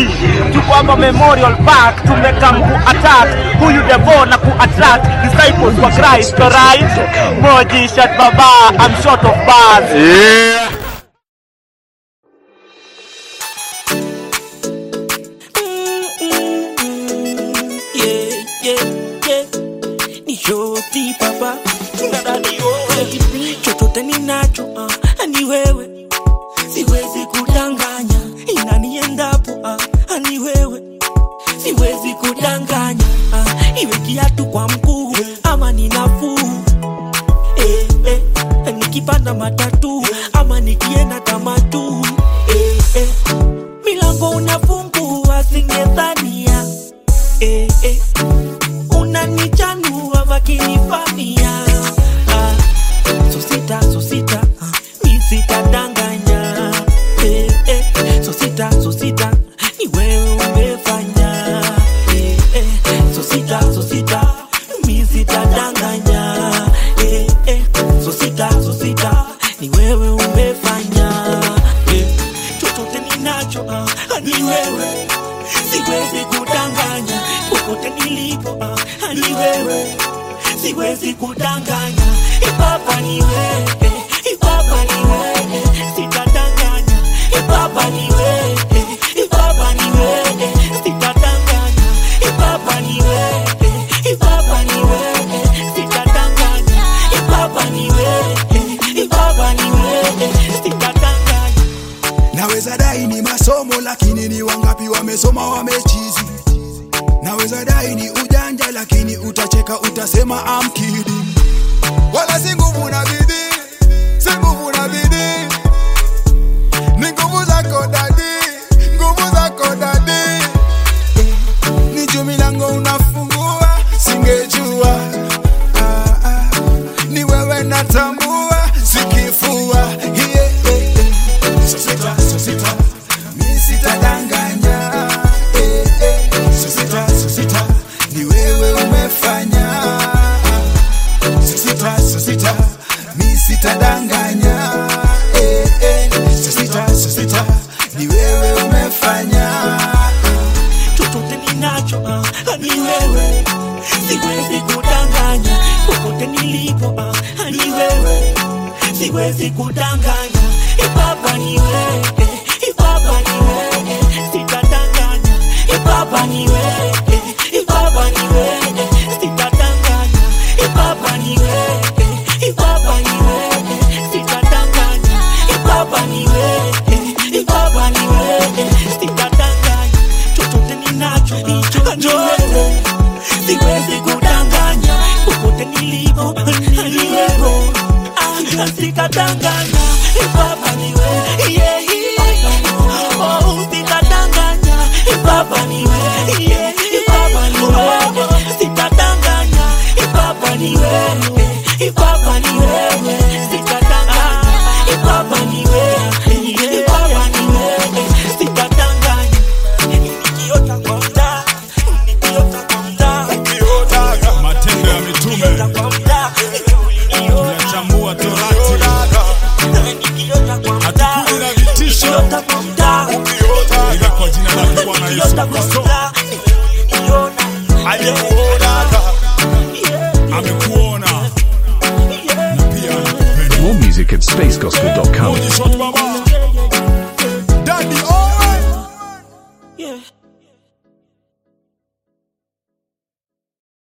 Tuko hapa Memorial Park, tumekam ku-attack huyu devil na ku-attract disciples wa Christ, right? Moji shot baba, I'm short of bars. Yeah. Ni shoti papa, ndani wewe, chochote ninacho ni wewe. Siwezi kudanganya, inaniendapo ni wewe. Siwezi kudanganya, iwe kiatu kwa mguu ama ni nafuu. Nikipanda matatu ama nikienda tamatu. Milango unafungua singedhania. Unanichanua wakinifamia. So sita, mi sitadanganya. So sita, ni wewe umefanya. So sita, mi sitadanganya. So sita, ni wewe umefanya. Chochote ninacho ni wewe. Siwezi kudanganya, popote nilipo ni wewe. Siwezi kudanganya, Baba ni wewe. Baba ni wewe, sitadanganya. Baba ni wewe. Baba ni wewe, sitadanganya. Baba ni wewe. Baba ni wewe, sitadanganya. Baba ni wewe. Baba ni wewe, sitadanganya. Naweza dai ni masomo lakini ni wangapi wamesoma wamechizi. Naweza dai ni ujanja lakini utacheka utasema I'm kidding. Wala si nguvu na bidii, si nguvu na bidii. Ni nguvu zako dadi, nguvu zako dadi. Ni juu milango unafungua, singejua. Ni wewe natambua, sikifua. So sita, mi sitadanganya. So sita, ni wewe umefanya. So sita, mi sitadanganya. So sita, ni wewe umefanya. Chochote ninacho ni wewe. Siwezi kudanganya, popote nilipo ni wewe. Siwezi kudanganya, Baba ni wewe. Baba ni wewe, sitadanganya. Baba ni wewe. Baba ni wewe, sitadanganya. Baba ni wewe. Baba ni wewe, sitadanganya. Baba ni wewe. Baba ni wewe, sitadanganya. Chochote ninacho ni wewe. Siwezi kudanganya, popote nilipo ni wewe. Sitadanganya, Baba ni wewe. Oh, sitadanganya, Baba ni wewe. Baba ni wewe, sitadanganya. Baba ni wewe. Baba ni wewe, sitadanganya. Baba ni wewe. Baba ni wewe, sitadanganya. Nikiota kwa mtaa, Matendo ya mitume tunachambua torati. Hatukuli na vitisho, ila kwa jina la Bwana Yesu Kristo. Amekuona na pia anakupenda. More music at spacegospel.com. Moji shot baba, Daddy Owen. Yeah.